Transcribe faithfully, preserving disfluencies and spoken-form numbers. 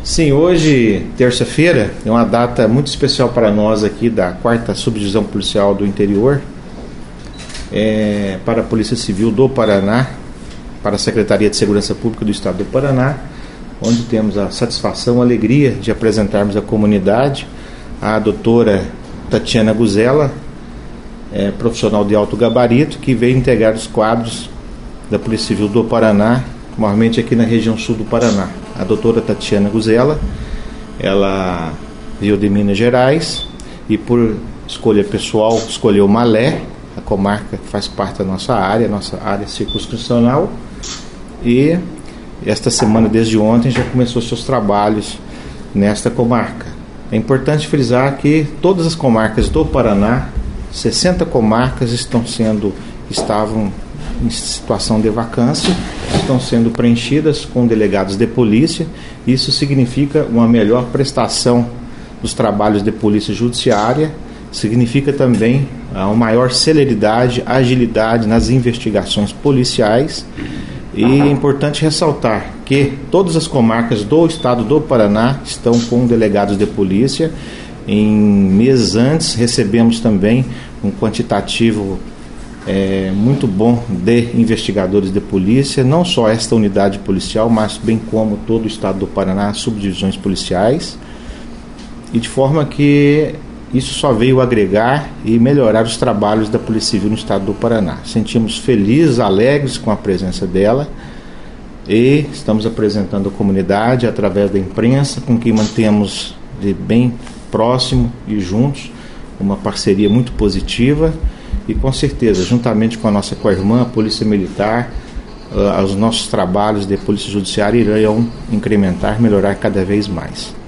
Sim, hoje, terça-feira, é uma data muito especial para nós aqui da quarta Subdivisão Policial do Interior, é, para a Polícia Civil do Paraná, para a Secretaria de Segurança Pública do Estado do Paraná, onde temos a satisfação, a alegria de apresentarmos à comunidade a doutora Tatiana Guzella, é, profissional de alto gabarito, que veio integrar os quadros da Polícia Civil do Paraná, normalmente aqui na região sul do Paraná. A doutora Tatiana Guzella, ela veio de Minas Gerais e, por escolha pessoal, escolheu Malé, a comarca que faz parte da nossa área, nossa área circunscricional, e esta semana, desde ontem, já começou seus trabalhos nesta comarca. É importante frisar que todas as comarcas do Paraná, sessenta comarcas estão sendo, estavam em situação de vacância, estão sendo preenchidas com delegados de polícia. Isso significa uma melhor prestação dos trabalhos de polícia judiciária, significa também uma maior celeridade, agilidade nas investigações policiais. E é importante ressaltar que todas as comarcas do estado do Paraná estão com delegados de polícia. Em meses antes recebemos também um quantitativo É, muito bom de investigadores de polícia, não só esta unidade policial, mas bem como todo o estado do Paraná, subdivisões policiais, e de forma que isso só veio agregar e melhorar os trabalhos da Polícia Civil no estado do Paraná. Sentimos felizes, alegres com a presença dela e estamos apresentando à comunidade através da imprensa, com quem mantemos de bem próximo e juntos uma parceria muito positiva. E com certeza, juntamente com a nossa co-irmã, a Polícia Militar, uh, os nossos trabalhos de Polícia Judiciária irão incrementar, melhorar cada vez mais.